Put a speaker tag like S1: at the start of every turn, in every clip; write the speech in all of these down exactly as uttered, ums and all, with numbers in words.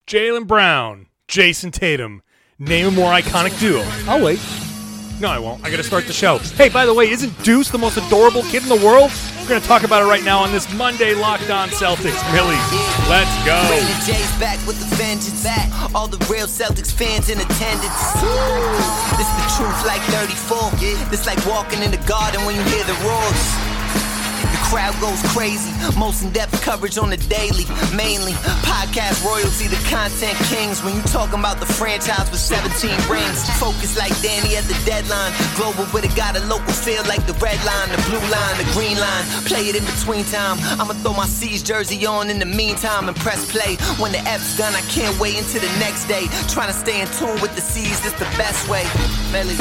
S1: Jaylen Brown, Jayson Tatum. Name a more iconic duo. I'll wait. No, I won't. I gotta start the show. Hey, by the way, isn't Deuce the most adorable kid in the world? We're gonna talk about it right now on this Monday Locked On Celtics. Millie, let's go.
S2: Raymond J's back with the vengeance. Back. All the real Celtics fans in attendance. This the truth like thirty-four. This like walking in the garden when you hear the roars. The crowd goes crazy. Most in-depth coverage on the daily. Mainly podcast royalty, the content kings. When you talking about the franchise with seventeen rings. Focus like Danny at the deadline. Global, but it got a local feel like the red line, the blue line, the green line. Play it in between time. I'ma throw my C's jersey on in the meantime and press play. When the F's done, I can't wait until the next day. Trying to stay in tune with the C's, that's the best way. Melly.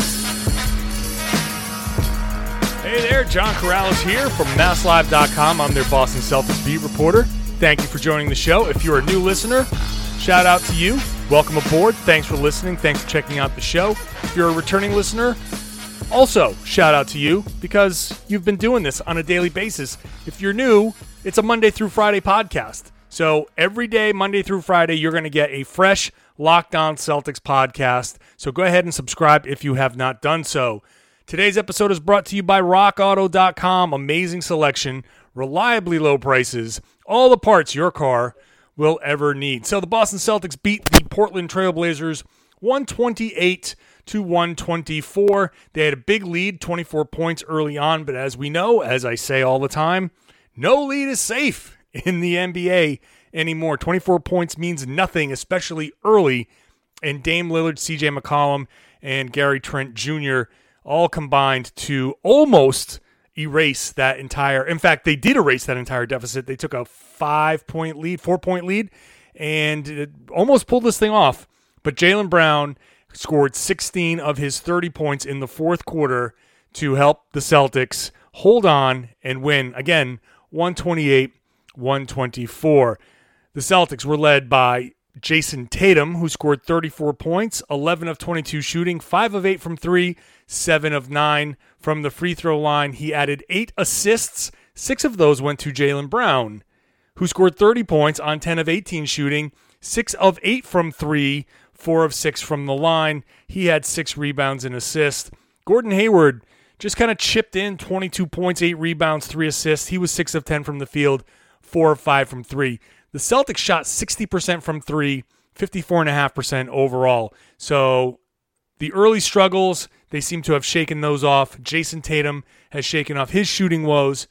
S1: Hey there, John Corrales here from Mass Live dot com. I'm their Boston Celtics beat reporter. Thank you for joining the show. If you're a new listener, shout out to you. Welcome aboard. Thanks for listening. Thanks for checking out the show. If you're a returning listener, also shout out to you because you've been doing this on a daily basis. If you're new, it's a Monday through Friday podcast. So every day, Monday through Friday, you're going to get a fresh Locked On Celtics podcast. So go ahead and subscribe if you have not done so. Today's episode is brought to you by rock auto dot com. Amazing selection, reliably low prices, all the parts your car will ever need. So the Boston Celtics beat the Portland Trail Blazers one twenty-eight to one twenty-four. They had a big lead, twenty-four points early on, but as we know, as I say all the time, no lead is safe in the N B A anymore. twenty-four points means nothing, especially early, and Dame Lillard, C J McCollum, and Gary Trent Junior all combined to almost erase that entire, in fact, they did erase that entire deficit. They took a five-point lead, four-point lead, and it almost pulled this thing off. But Jaylen Brown scored sixteen of his thirty points in the fourth quarter to help the Celtics hold on and win, again, one twenty-eight one twenty-four. The Celtics were led by Jayson Tatum, who scored thirty-four points, eleven of twenty-two shooting, five of eight from three, seven of nine from the free throw line. He added eight assists. Six of those went to Jaylen Brown, who scored thirty points on ten of eighteen shooting, six of eight from three, four of six from the line. He had six rebounds and assists. Gordon Hayward just kind of chipped in, twenty-two points, eight rebounds, three assists. He was six of ten from the field, four of five from three. The Celtics shot sixty percent from three, fifty-four point five percent overall. So the early struggles, they seem to have shaken those off. Jayson Tatum has shaken off his shooting woes.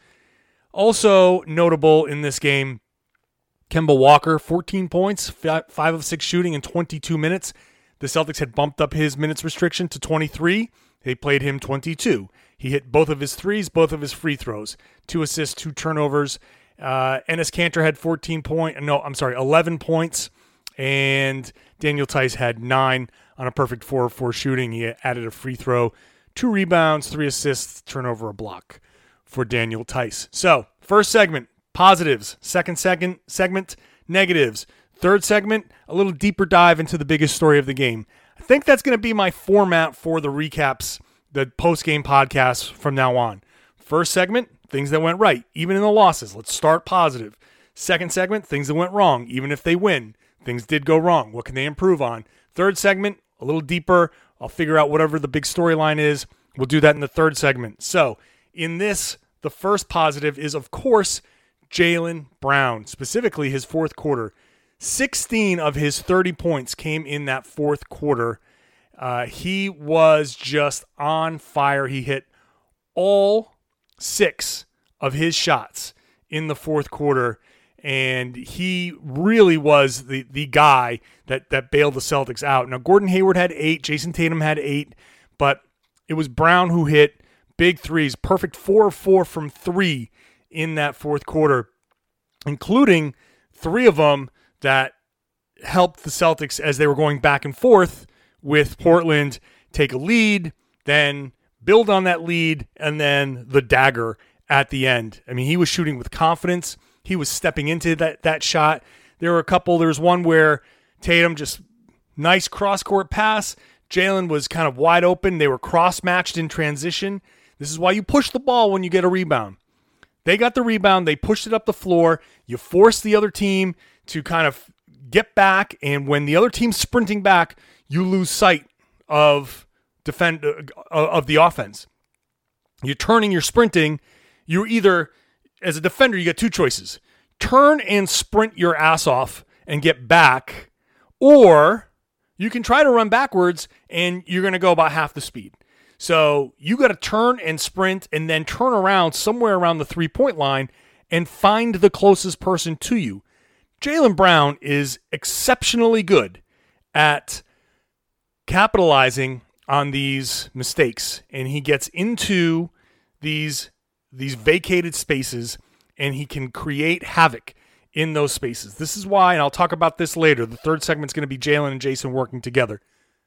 S1: Also notable in this game, Kemba Walker, fourteen points, five of six shooting in twenty-two minutes. The Celtics had bumped up his minutes restriction to twenty-three. They played him twenty-two. He hit both of his threes, both of his free throws, two assists, two turnovers. Uh, Enes Kanter had fourteen point, no, I'm sorry, eleven points, and Daniel Theis had nine on a perfect four of four shooting. He added a free throw, two rebounds, three assists, turnover, a block for Daniel Theis. So, first segment, positives. Second second segment, negatives. Third segment, a little deeper dive into the biggest story of the game. I think that's going to be my format for the recaps, the post-game podcasts from now on. First segment, things that went right, even in the losses. Let's start positive. Second segment, things that went wrong, even if they win. Things did go wrong. What can they improve on? Third segment, a little deeper. I'll figure out whatever the big storyline is. We'll do that in the third segment. So, in this, the first positive is, of course, Jaylen Brown, specifically his fourth quarter. sixteen of his thirty points came in that fourth quarter. Uh, he was just on fire. He hit all six of his shots in the fourth quarter, and he really was the the guy that that bailed the Celtics out. Now, Gordon Hayward had eight, Jayson Tatum had eight, but it was Brown who hit big threes, perfect four of four from three in that fourth quarter, including three of them that helped the Celtics as they were going back and forth with Portland take a lead, then build on that lead, and then the dagger at the end. I mean, he was shooting with confidence. He was stepping into that that shot. There were a couple. There was one where Tatum just nice cross-court pass. Jaylen was kind of wide open. They were cross-matched in transition. This is why you push the ball when you get a rebound. They got the rebound. They pushed it up the floor. You force the other team to kind of get back, and when the other team's sprinting back, you lose sight of defend uh, of the offense. You're turning, you're sprinting. You're either, as a defender, you got two choices. Turn and sprint your ass off and get back, or you can try to run backwards and you're going to go about half the speed. So you got to turn and sprint and then turn around somewhere around the three-point line and find the closest person to you. Jaylen Brown is exceptionally good at capitalizing on these mistakes, and he gets into these these vacated spaces, and he can create havoc in those spaces. This is why, and I'll talk about this later, the third segment's going to be Jaylen and Jayson working together.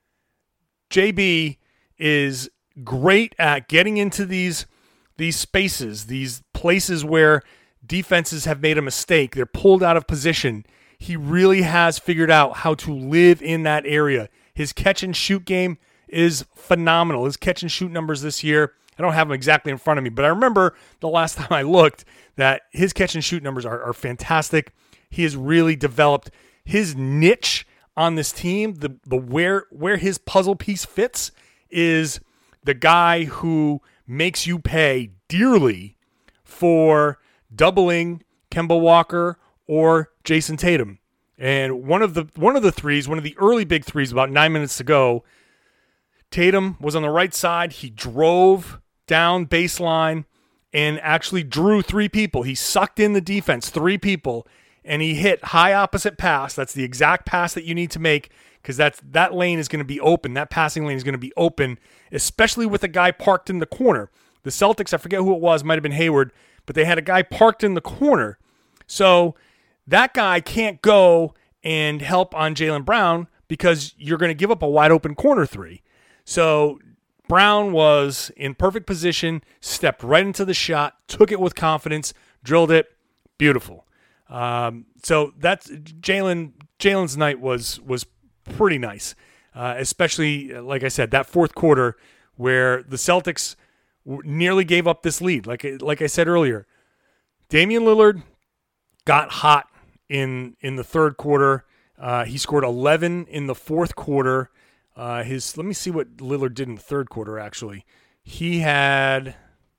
S1: J B is great at getting into these these spaces, these places where defenses have made a mistake. They're pulled out of position. He really has figured out how to live in that area. His catch and shoot game is phenomenal. His catch and shoot numbers this year, I don't have them exactly in front of me, but I remember the last time I looked that his catch and shoot numbers are, are fantastic. He has really developed his niche on this team. The the where where his puzzle piece fits is the guy who makes you pay dearly for doubling Kemba Walker or Jayson Tatum. And one of the one of the threes, one of the early big threes, about nine minutes to go, Tatum was on the right side. He drove down baseline and actually drew three people. He sucked in the defense, three people, and he hit high opposite pass. That's the exact pass that you need to make, because that's that lane is going to be open. That passing lane is going to be open, especially with a guy parked in the corner. The Celtics, I forget who it was, might have been Hayward, but they had a guy parked in the corner. So that guy can't go and help on Jaylen Brown because you're going to give up a wide open corner three. So Brown was in perfect position, stepped right into the shot, took it with confidence, drilled it. Beautiful. Um, so that's Jaylen. Jaylen's night was was pretty nice, uh, especially, like I said, that fourth quarter where the Celtics nearly gave up this lead. Like like I said earlier, Damian Lillard got hot in in the third quarter. Uh, he scored eleven in the fourth quarter. Uh, his let me see what Lillard did in the third quarter. Actually, he had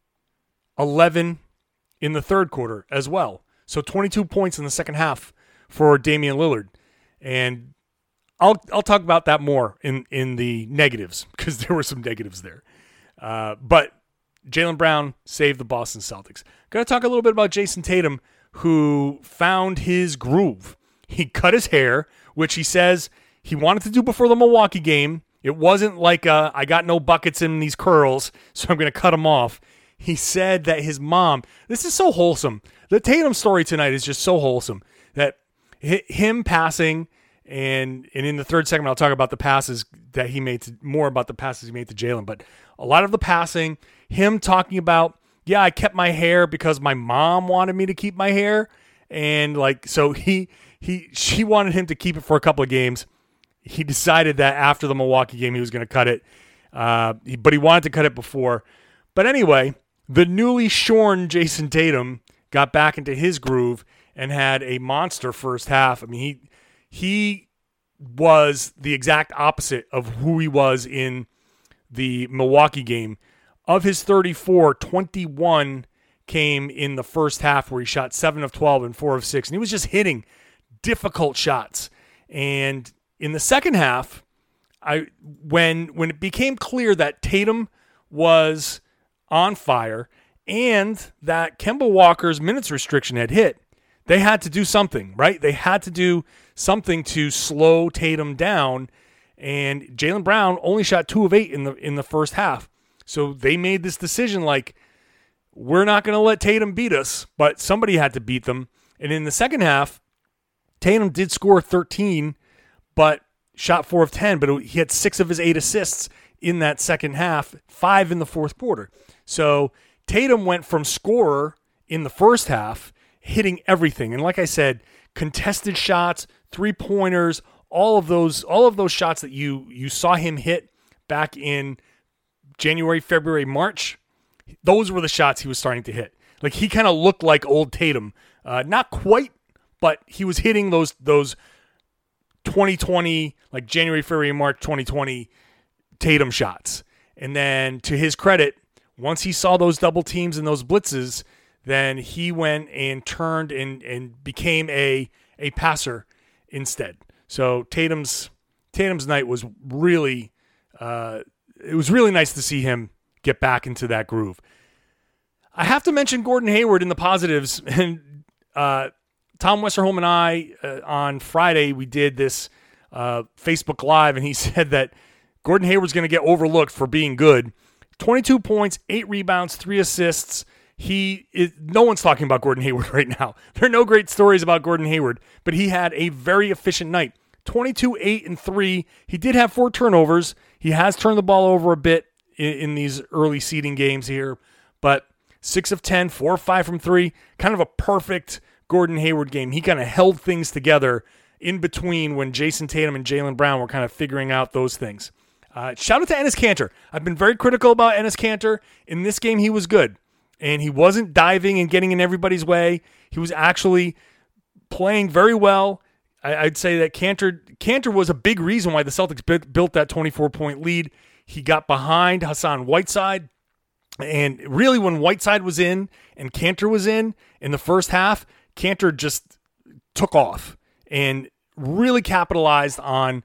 S1: eleven in the third quarter as well. So twenty-two points in the second half for Damian Lillard, and I'll I'll talk about that more in in the negatives, because there were some negatives there. Uh, but Jaylen Brown saved the Boston Celtics. Going to talk a little bit about Jayson Tatum, who found his groove. He cut his hair, which he says he wanted to do before the Milwaukee game. It wasn't like, uh, I got no buckets in these curls, so I'm going to cut them off. He said that his mom, this is so wholesome. The Tatum story tonight is just so wholesome that him passing, and and in the third segment, I'll talk about the passes that he made, to, more about the passes he made to Jaylen, but a lot of the passing, him talking about, yeah, I kept my hair because my mom wanted me to keep my hair. And like, so he, he, she wanted him to keep it for a couple of games. He decided that after the Milwaukee game, he was going to cut it. Uh, he, but he wanted to cut it before. But anyway, the newly shorn Jayson Tatum got back into his groove and had a monster first half. I mean, he, he was the exact opposite of who he was in the Milwaukee game. Of his thirty-four, twenty-one came in the first half, where he shot seven of twelve and four of six. And he was just hitting difficult shots. And in the second half, I when when it became clear that Tatum was on fire and that Kemba Walker's minutes restriction had hit, they had to do something, right? They had to do something to slow Tatum down. And Jaylen Brown only shot two of eight in the in the first half. So they made this decision like, we're not going to let Tatum beat us, but somebody had to beat them. And in the second half, Tatum did score thirteen, but shot four of ten, but he had six of his eight assists in that second half, five in the fourth quarter. So Tatum went from scorer in the first half, hitting everything. And like I said, contested shots, three-pointers, all of those all of those shots that you you saw him hit back in January, February, March, those were the shots he was starting to hit. Like, he kind of looked like old Tatum. Uh, not quite, but he was hitting those those twenty twenty, like January, February, March twenty twenty Tatum shots. And then to his credit, once he saw those double teams and those blitzes, then he went and turned and, and became a a passer instead. So Tatum's Tatum's night was really uh, it was really nice to see him get back into that groove. I have to mention Gordon Hayward in the positives. And uh, Tom Westerholm and I uh, on Friday we did this uh, Facebook Live, and he said that Gordon Hayward's going to get overlooked for being good. twenty-two points, eight rebounds, three assists. He is, no one's talking about Gordon Hayward right now. There are no great stories about Gordon Hayward, but he had a very efficient night. twenty-two, eight, and three. He did have four turnovers. He has turned the ball over a bit in, in these early seeding games here, but six of ten, four of five from three. Kind of a perfect Gordon Hayward game. He kind of held things together in between when Jason Tatum and Jaylen Brown were kind of figuring out those things. Uh, shout out to Enes Kanter. I've been very critical about Enes Kanter. In this game, he was good. And he wasn't diving and getting in everybody's way. He was actually playing very well. I, I'd say that Kanter, Kanter was a big reason why the Celtics built, built that twenty-four point lead. He got behind Hassan Whiteside. And really when Whiteside was in and Kanter was in in the first half, Kanter just took off and really capitalized on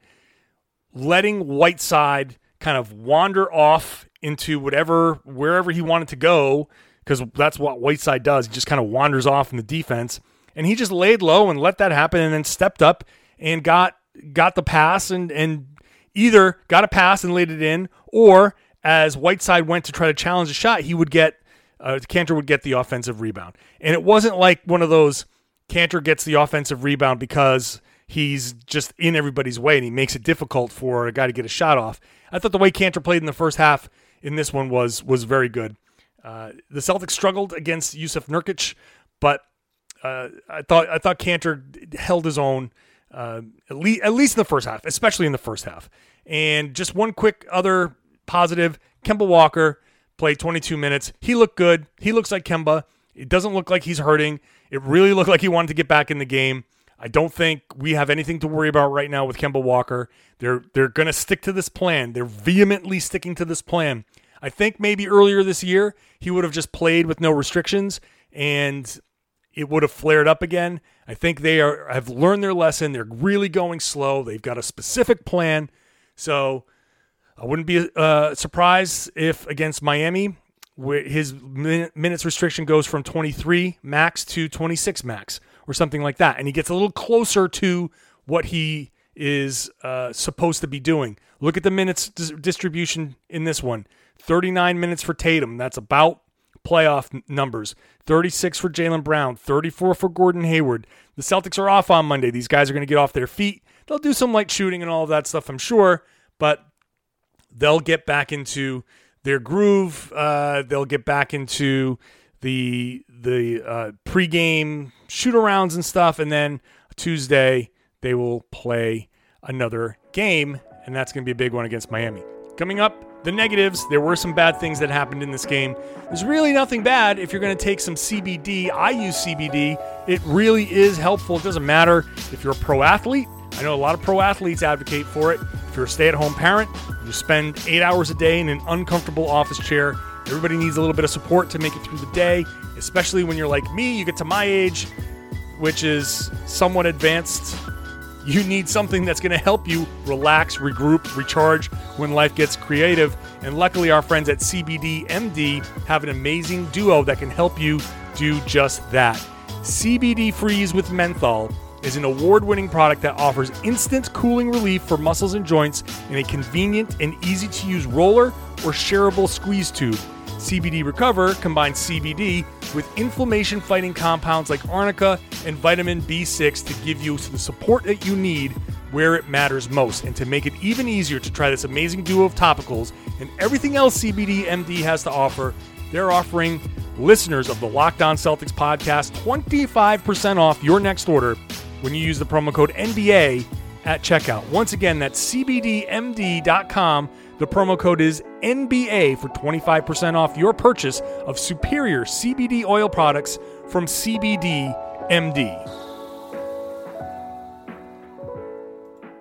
S1: letting Whiteside kind of wander off into whatever, wherever he wanted to go, because that's what Whiteside does. He just kind of wanders off in the defense. And he just laid low and let that happen and then stepped up and got got the pass and, and either got a pass and laid it in, or as Whiteside went to try to challenge a shot, he would get, uh, Kanter would get the offensive rebound. And it wasn't like one of those Kanter gets the offensive rebound because he's just in everybody's way and he makes it difficult for a guy to get a shot off. I thought the way Kanter played in the first half in this one was was very good. Uh, the Celtics struggled against Yusuf Nurkic, but uh, I thought I thought Kanter held his own uh, at least at least in the first half, especially in the first half. And just one quick other positive: Kemba Walker played twenty-two minutes. He looked good. He looks like Kemba. It doesn't look like he's hurting. It really looked like he wanted to get back in the game. I don't think we have anything to worry about right now with Kemba Walker. They're they're going to stick to this plan. They're vehemently sticking to this plan. I think maybe earlier this year he would have just played with no restrictions and it would have flared up again. I think they are have learned their lesson. They're really going slow. They've got a specific plan. So I wouldn't be uh, surprised if against Miami, where his min- minutes restriction goes from twenty-three max to twenty-six max or something like that. And he gets a little closer to what he is uh, supposed to be doing. Look at the minutes dis- distribution in this one. thirty-nine minutes for Tatum. That's about playoff n- numbers. thirty-six for Jaylen Brown. thirty-four for Gordon Hayward. The Celtics are off on Monday. These guys are going to get off their feet. They'll do some light shooting and all of that stuff, I'm sure. But they'll get back into their groove. Uh, they'll get back into the the uh, pregame shoot-arounds and stuff. And then Tuesday, they will play another game, and that's going to be a big one against Miami. Coming up, the negatives. There were some bad things that happened in this game. There's really nothing bad if you're going to take some C B D. I use C B D. It really is helpful. It doesn't matter if you're a pro athlete. I know a lot of pro athletes advocate for it. If you're a stay-at-home parent, you spend eight hours a day in an uncomfortable office chair. Everybody needs a little bit of support to make it through the day, especially when you're like me. You get to my age, which is somewhat advanced. You need something that's going to help you relax, regroup, recharge when life gets creative. And luckily, our friends at C B D M D have an amazing duo that can help you do just that. C B D Freeze with Menthol is an award-winning product that offers instant cooling relief for muscles and joints in a convenient and easy-to-use roller or shareable squeeze tube. C B D Recover combines C B D with inflammation-fighting compounds like arnica and vitamin B six to give you the support that you need where it matters most. And to make it even easier to try this amazing duo of topicals and everything else C B D M D has to offer, they're offering listeners of the Locked On Celtics podcast twenty-five percent off your next order when you use the promo code N B A at checkout. Once again, that's C B D M D dot com. The promo code is N B A for twenty-five percent off your purchase of superior C B D oil products from C B D M D.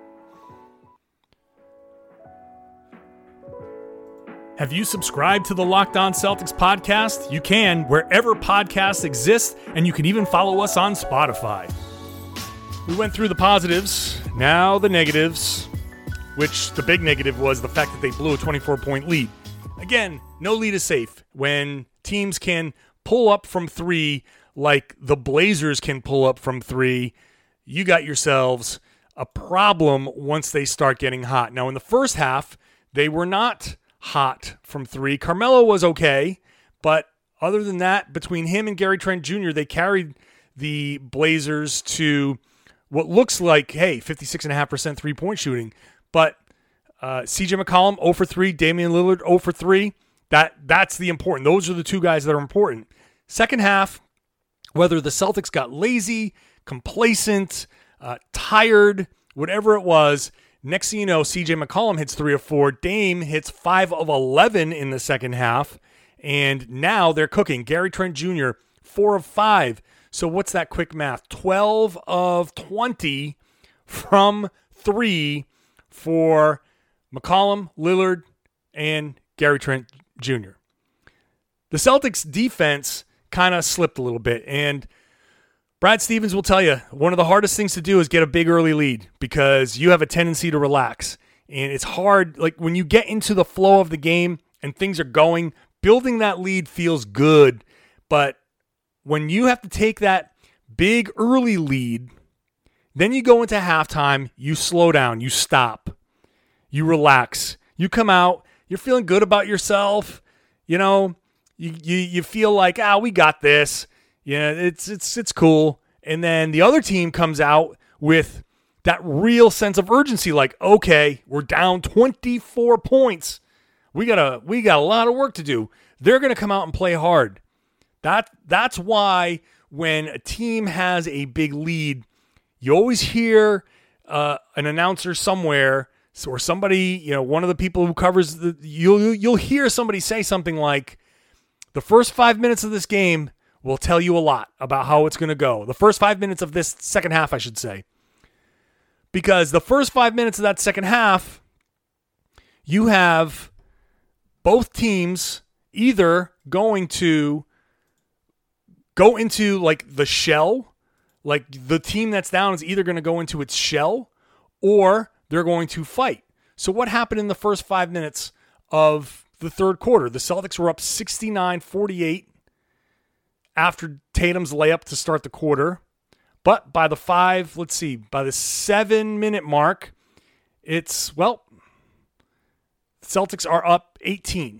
S1: Have you subscribed to the Locked On Celtics podcast? You can, wherever podcasts exist, and you can even follow us on Spotify. We went through the positives, now the negatives, which the big negative was the fact that they blew a twenty-four point lead. Again, no lead is safe. When teams can pull up from three like the Blazers can pull up from three, you got yourselves a problem once they start getting hot. Now, in the first half, they were not hot from three. Carmelo was okay, but other than that, between him and Gary Trent Junior, they carried the Blazers to what looks like, hey, fifty-six point five percent three-point shooting. But uh, C J McCollum, zero for three. Damian Lillard, zero for three. That, that's the important. Those are the two guys that are important. Second half, whether the Celtics got lazy, complacent, uh, tired, whatever it was, next thing you know, C J McCollum hits three of four. Dame hits five of eleven in the second half. And now they're cooking. Gary Trent Junior, four of five. So what's that quick math? twelve of twenty from three for McCollum, Lillard, and Gary Trent Junior The Celtics defense kind of slipped a little bit. And Brad Stevens will tell you, one of the hardest things to do is get a big early lead because you have a tendency to relax. And it's hard, like when you get into the flow of the game and things are going, building that lead feels good. But when you have to take that big early lead, then you go into halftime, you slow down, you stop, you relax. You come out, you're feeling good about yourself. You know, you you, you feel like, ah, we got this. Yeah, it's it's it's cool. And then the other team comes out with that real sense of urgency, like, okay, we're down twenty-four points. We got a we got a lot of work to do. They're going to come out and play hard. That that's why when a team has a big lead, you always hear uh, an announcer somewhere or somebody, you know, one of the people who covers the you'll you'll hear somebody say something like, the first five minutes of this game will tell you a lot about how it's going to go. The first five minutes of this second half, I should say. Because the first five minutes of that second half, you have both teams either going to go into like the shell, like the team that's down is either going to go into its shell or they're going to fight. So what happened in the first five minutes of the third quarter? The Celtics were up sixty-nine forty-eight after Tatum's layup to start the quarter. But by the five, let's see, by the seven-minute mark, it's, well, Celtics are up eighteen.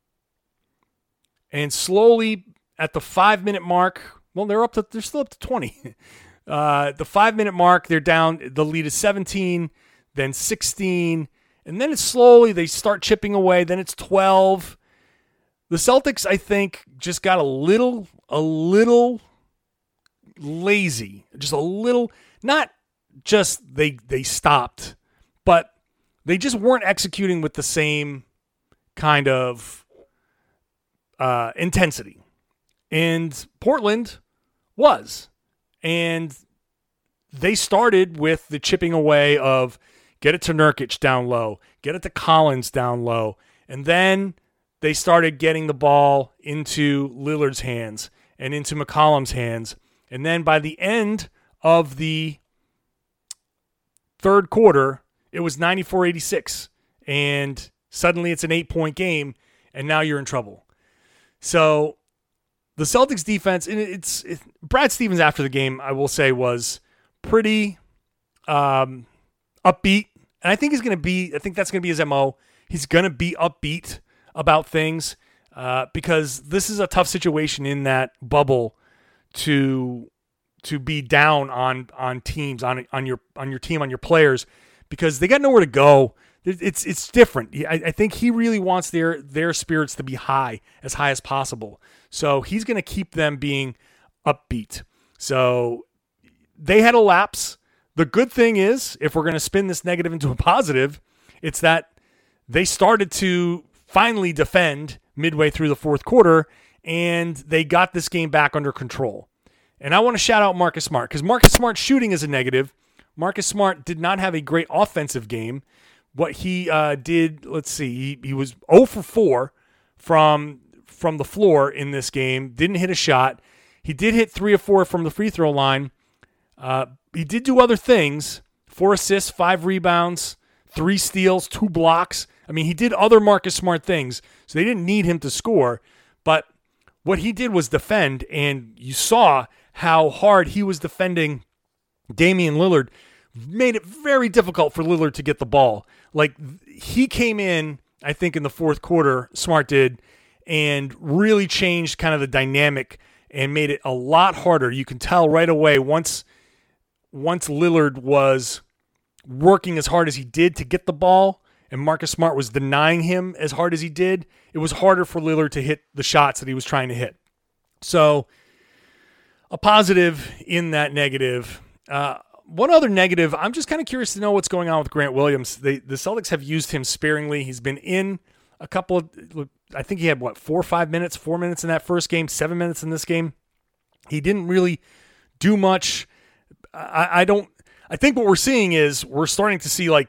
S1: And slowly at the five-minute mark, well, they're up to, they're still up to twenty. Uh, the five-minute mark, they're down, the lead is seventeen, then sixteen, and then it's slowly, they start chipping away, then it's twelve. The Celtics, I think, just got a little, a little lazy, just a little, not just they they stopped, but they just weren't executing with the same kind of uh, intensity. And Portland was. And they started with the chipping away of get it to Nurkic down low, get it to Collins down low, and then they started getting the ball into Lillard's hands and into McCollum's hands. And then by the end of the third quarter, it was ninety-four eighty-six. And suddenly it's an eight-point game, and now you're in trouble. So the Celtics defense, and it's it, Brad Stevens after the game, I will say, was pretty um, upbeat. And I think he's going to be, I think that's going to be his M O. He's going to be upbeat about things uh, because this is a tough situation in that bubble to to be down on on teams, on on your on your team, on your players, because they got nowhere to go. It's it's different. I, I think he really wants their their spirits to be high, as high as possible. So he's going to keep them being upbeat. So they had a lapse. The good thing is, if we're going to spin this negative into a positive, it's that they started to finally defend midway through the fourth quarter, and they got this game back under control. And I want to shout out Marcus Smart, because Marcus Smart's shooting is a negative. Marcus Smart did not have a great offensive game, what he uh, did, let's see, he, he was zero for four from from the floor in this game. Didn't hit a shot. He did hit three or four from the free throw line. Uh, he did do other things. Four assists, five rebounds, three steals, two blocks. I mean, he did other Marcus Smart things, so they didn't need him to score. But what he did was defend, and you saw how hard he was defending Damian Lillard. Made it very difficult for Lillard to get the ball. Like, he came in, I think, in the fourth quarter, Smart did, and really changed kind of the dynamic and made it a lot harder. You can tell right away once, once Lillard was working as hard as he did to get the ball, and Marcus Smart was denying him as hard as he did, it was harder for Lillard to hit the shots that he was trying to hit. So, a positive in that negative. Uh, one other negative, I'm just kind of curious to know what's going on with Grant Williams. They, the Celtics have used him sparingly. He's been in a couple of, I think he had, what, four or five minutes, four minutes in that first game, seven minutes in this game. He didn't really do much. I, I don't, I think what we're seeing is we're starting to see, like,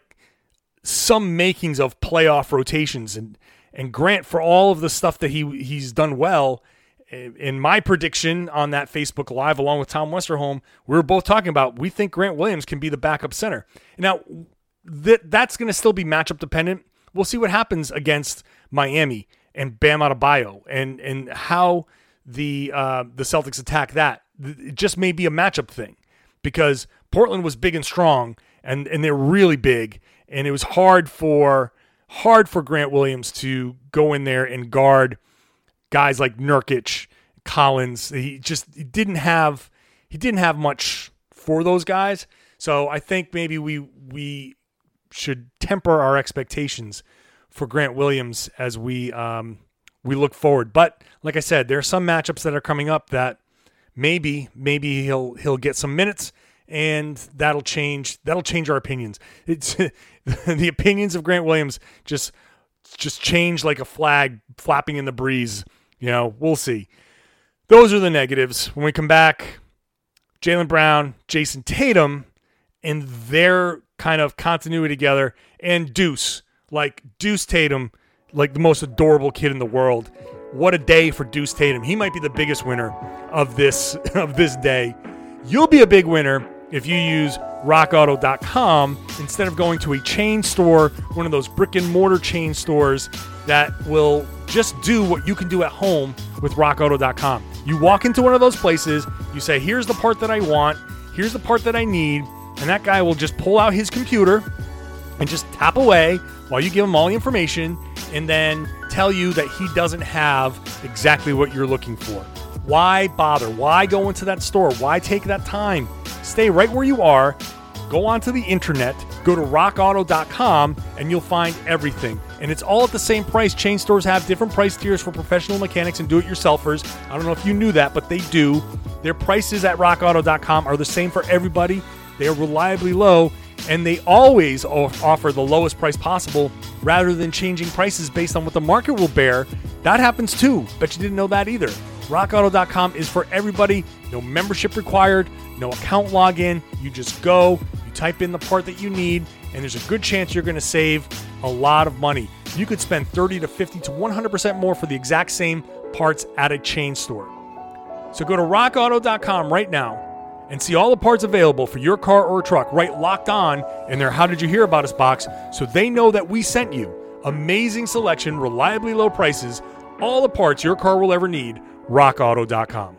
S1: some makings of playoff rotations, and and Grant, for all of the stuff that he he's done well, in my prediction on that Facebook Live along with Tom Westerholm, we were both talking about we think Grant Williams can be the backup center. Now that that's going to still be matchup dependent. We'll see what happens against Miami and Bam Adebayo, and and how the uh, the Celtics attack that. It just may be a matchup thing, because Portland was big and strong, and and they're really big. And it was hard for hard for Grant Williams to go in there and guard guys like Nurkic, Collins. He just he didn't have he didn't have much for those guys. So I think maybe we we should temper our expectations for Grant Williams as we um, we look forward. But like I said, there are some matchups that are coming up that maybe maybe he'll he'll get some minutes. And that'll change. That'll change our opinions. It's the opinions of Grant Williams just just change like a flag flapping in the breeze. You know, we'll see. Those are the negatives. When we come back, Jaylen Brown, Jason Tatum, and their kind of continuity together, and Deuce, like Deuce Tatum, like the most adorable kid in the world. What a day for Deuce Tatum. He might be the biggest winner of this of this day. You'll be a big winner if you use rock auto dot com instead of going to a chain store, one of those brick and mortar chain stores that will just do what you can do at home with rock auto dot com. You walk into one of those places, you say, here's the part that I want, here's the part that I need, and that guy will just pull out his computer and just tap away while you give him all the information, and then tell you that he doesn't have exactly what you're looking for. Why bother? Why go into that store? Why take that time? Stay right where you are. Go onto the internet. Go to rock auto dot com and you'll find everything. And it's all at the same price. Chain stores have different price tiers for professional mechanics and do-it-yourselfers. I don't know if you knew that, but they do. Their prices at rock auto dot com are the same for everybody. They are reliably low, and they always offer the lowest price possible rather than changing prices based on what the market will bear. That happens too. Bet you didn't know that either. rock auto dot com is for everybody. No membership required, no account login. You just go, you type in the part that you need, and there's a good chance you're going to save a lot of money. You could spend thirty to fifty to one hundred percent more for the exact same parts at a chain store. So go to rock auto dot com right now and see all the parts available for your car or truck. Right, Locked On in their How Did You Hear About Us box, so they know that we sent you. Amazing selection, reliably low prices, all the parts your car will ever need. rock auto dot com.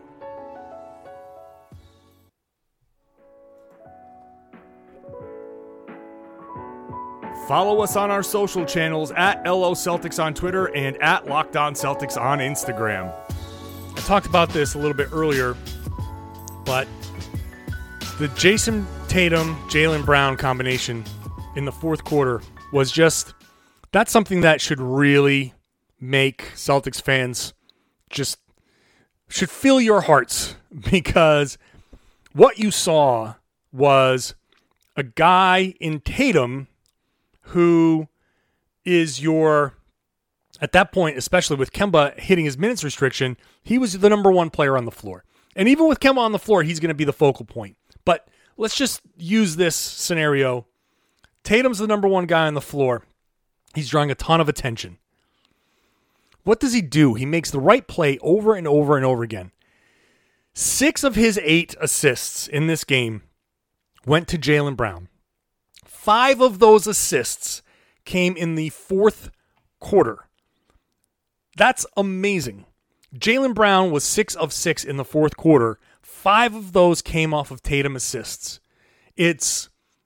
S1: Follow us on our social channels at L O Celtics on Twitter and at Locked On Celtics on Instagram. I talked about this a little bit earlier, but the Jason Tatum, Jaylen Brown combination in the fourth quarter was just, that's something that should really make Celtics fans just, should fill your hearts, because what you saw was a guy in Tatum who is your, at that point, especially with Kemba hitting his minutes restriction, he was the number one player on the floor. And even with Kemba on the floor, he's going to be the focal point. But let's just use this scenario. Tatum's the number one guy on the floor. He's drawing a ton of attention. What does he do? He makes the right play over and over and over again. Six of his eight assists in this game went to Jaylen Brown. Five of those assists came in the fourth quarter. That's amazing. Jaylen Brown was six of six in the fourth quarter. Five of those came off of Tatum assists. It's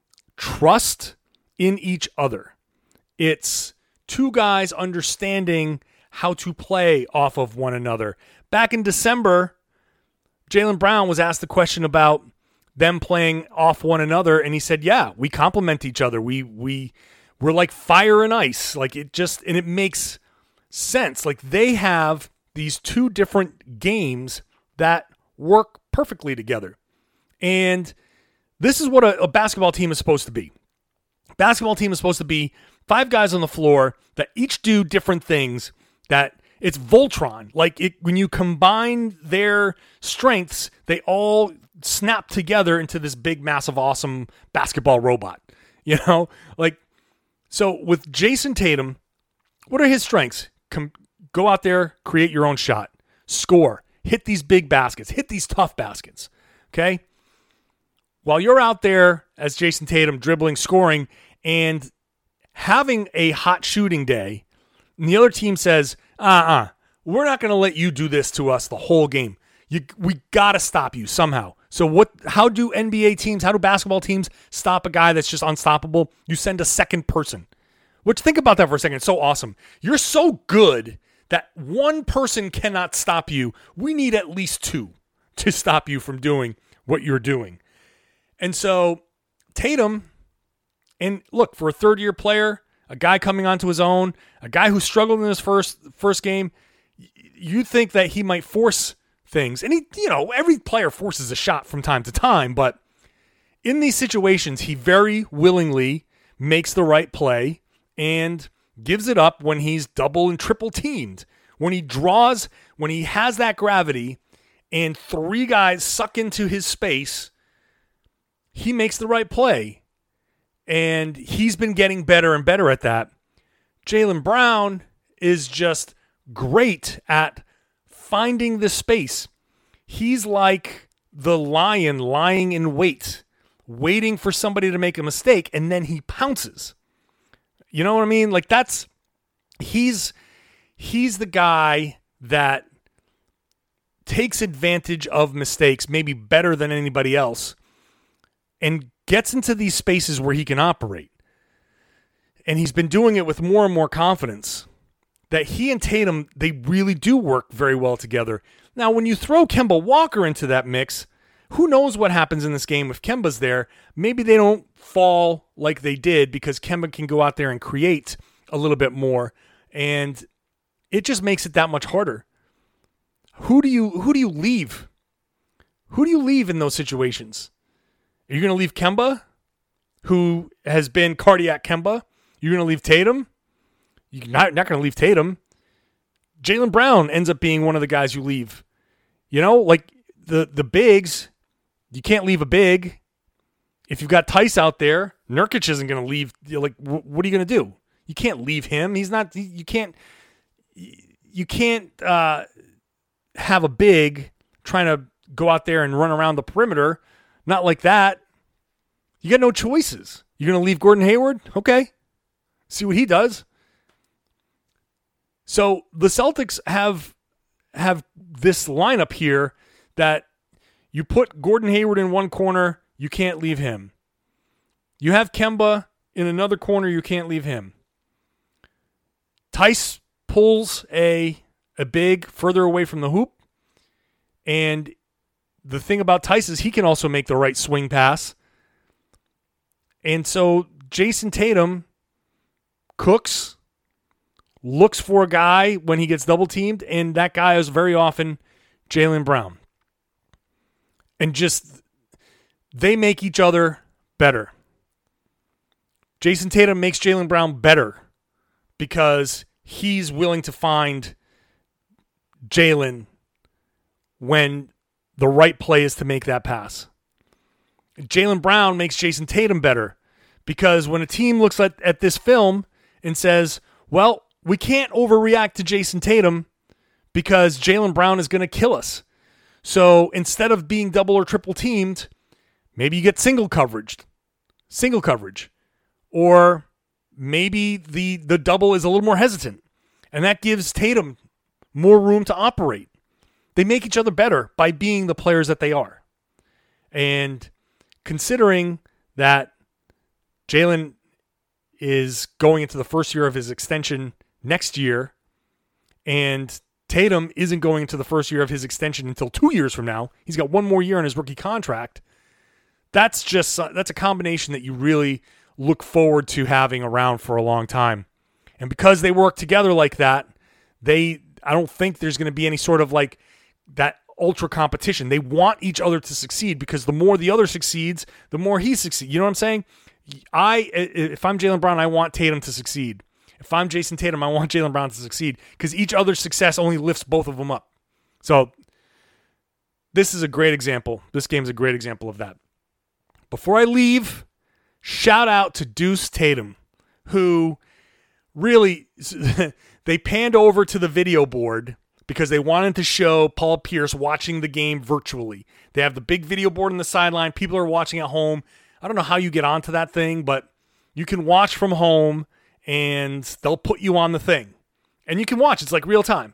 S1: trust in each other. It's two guys understanding how to play off of one another. Back in December, Jaylen Brown was asked the question about them playing off one another, and he said, yeah, we complement each other. We, we, we're like fire and ice. Like it just, and it makes sense. Like they have these two different games that work perfectly together. And this is what a, a basketball team is supposed to be. Basketball team is supposed to be five guys on the floor that each do different things, that it's Voltron. Like it, when you combine their strengths, they all snap together into this big, massive, awesome basketball robot. You know, like, so with Jason Tatum, what are his strengths? Com- go out there, create your own shot, score, hit these big baskets, hit these tough baskets. Okay. While you're out there as Jason Tatum dribbling, scoring, and having a hot shooting day, and the other team says, uh-uh, we're not going to let you do this to us the whole game. You, we got to stop you somehow. So what? How do N B A teams, how do basketball teams stop a guy that's just unstoppable? You send a second person. Which, think about that for a second. It's so awesome. You're so good that one person cannot stop you. We need at least two to stop you from doing what you're doing. And so Tatum, and look, for a third-year player, a guy coming onto his own, a guy who struggled in his first first game, you think that he might force things. And he, you know, every player forces a shot from time to time, but in these situations, he very willingly makes the right play and gives it up when he's double and triple teamed. When he draws, when he has that gravity and three guys suck into his space, he makes the right play. And he's been getting better and better at that. Jaylen Brown is just great at finding the space. He's like the lion lying in wait, waiting for somebody to make a mistake, and then he pounces. You know what I mean? Like that's, he's, he's the guy that takes advantage of mistakes, maybe better than anybody else, and gets into these spaces where he can operate. And he's been doing it with more and more confidence. That he and Tatum, they really do work very well together. Now, when you throw Kemba Walker into that mix, who knows what happens in this game if Kemba's there? Maybe they don't fall like they did because Kemba can go out there and create a little bit more. And it just makes it that much harder. Who do you who do you leave? Who do you leave in those situations? Are you going to leave Kemba, who has been cardiac Kemba? You're going to leave Tatum? You're not, not going to leave Tatum. Jaylen Brown ends up being one of the guys you leave. You know, like the, the bigs, you can't leave a big. If you've got Tice out there, Nurkic isn't going to leave. You're like, what are you going to do? You can't leave him. He's not, you can't, you can't uh, have a big trying to go out there and run around the perimeter. Not like that. You got no choices. You're going to leave Gordon Hayward? Okay. See what he does. So the Celtics have have this lineup here that you put Gordon Hayward in one corner, you can't leave him. You have Kemba in another corner, you can't leave him. Tice pulls a a big further away from the hoop. And the thing about Tice is he can also make the right swing pass. And so Jason Tatum cooks, looks for a guy when he gets double teamed, and that guy is very often Jaylen Brown. And just, they make each other better. Jason Tatum makes Jaylen Brown better because he's willing to find Jaylen when the right play is to make that pass. Jaylen Brown makes Jason Tatum better Because when a team looks at, at this film and says, well, we can't overreact to Jason Tatum because Jaylen Brown is going to kill us. So instead of being double or triple teamed, maybe you get single coverage. Single coverage. Or maybe the, the double is a little more hesitant. And that gives Tatum more room to operate. They make each other better by being the players that they are. And considering that Jaylen is going into the first year of his extension next year, and Tatum isn't going into the first year of his extension until two years from now. He's got one more year on his rookie contract. That's just that's a combination that you really look forward to having around for a long time. And because they work together like that, they I don't think there's going to be any sort of like that ultra competition. They want each other to succeed because the more the other succeeds, the more he succeeds. You know what I'm saying? I if I'm Jaylen Brown, I want Tatum to succeed. If I'm Jason Tatum, I want Jaylen Brown to succeed because each other's success only lifts both of them up. So this is a great example. This game's a great example of that. Before I leave, shout out to Deuce Tatum, who really, they panned over to the video board because they wanted to show Paul Pierce watching the game virtually. They have the big video board on the sideline. People are watching at home. I don't know how you get onto that thing, but you can watch from home and they'll put you on the thing. And you can watch. It's like real time.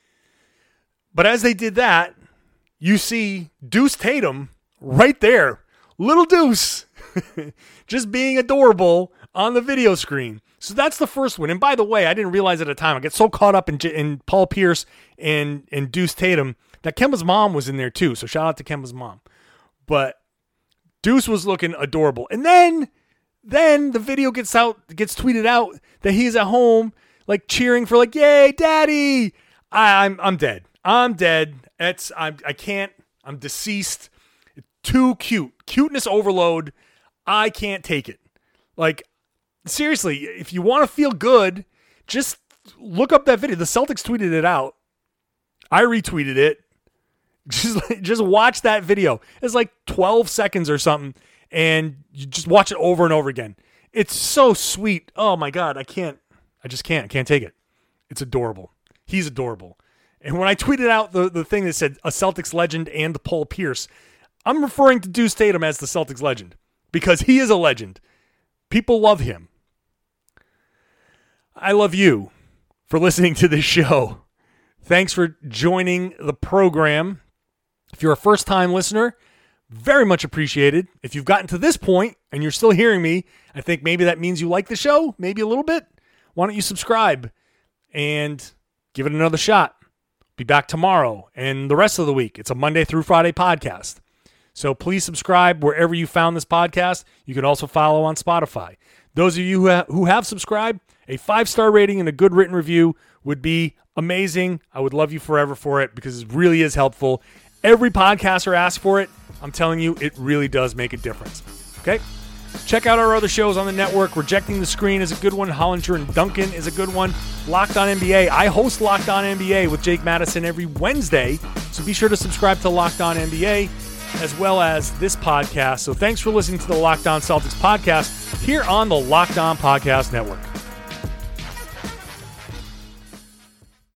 S1: But as they did that, you see Deuce Tatum right there. Little Deuce. Just being adorable on the video screen. So that's the first one. And by the way, I didn't realize at the time. I get so caught up in, in Paul Pierce and, and Deuce Tatum that Kemba's mom was in there too. So shout out to Kemba's mom. But Deuce was looking adorable. And then... Then the video gets out, gets tweeted out that he's at home, like cheering for, like, "Yay, Daddy!" I, I'm, I'm dead. I'm dead. It's, I'm, I can't. I'm deceased. Too cute, cuteness overload. I can't take it. Like, seriously, if you want to feel good, just look up that video. The Celtics tweeted it out. I retweeted it. Just, just watch that video. It's like twelve seconds or something. And you just watch it over and over again. It's so sweet. Oh my God. I can't, I just can't, I can't take it. It's adorable. He's adorable. And when I tweeted out the, the thing that said a Celtics legend and Paul Pierce, I'm referring to Deuce Tatum as the Celtics legend because he is a legend. People love him. I love you for listening to this show. Thanks for joining the program. If you're a first-time listener, very much appreciated. If you've gotten to this point and you're still hearing me, I think maybe that means you like the show, maybe a little bit. Why don't you subscribe and give it another shot? Be back tomorrow and the rest of the week. It's a Monday through Friday podcast. So please subscribe wherever you found this podcast. You can also follow on Spotify. Those of you who, ha- who have subscribed, a five-star rating and a good written review would be amazing. I would love you forever for it because it really is helpful. Every podcaster asks for it. I'm telling you, it really does make a difference. Okay? Check out our other shows on the network. Rejecting the Screen is a good one. Hollinger and Duncan is a good one. Locked On N B A. I host Locked On N B A with Jake Madison every Wednesday. So be sure to subscribe to Locked On N B A as well as this podcast. So thanks for listening to the Locked On Celtics podcast here on the Locked On Podcast Network.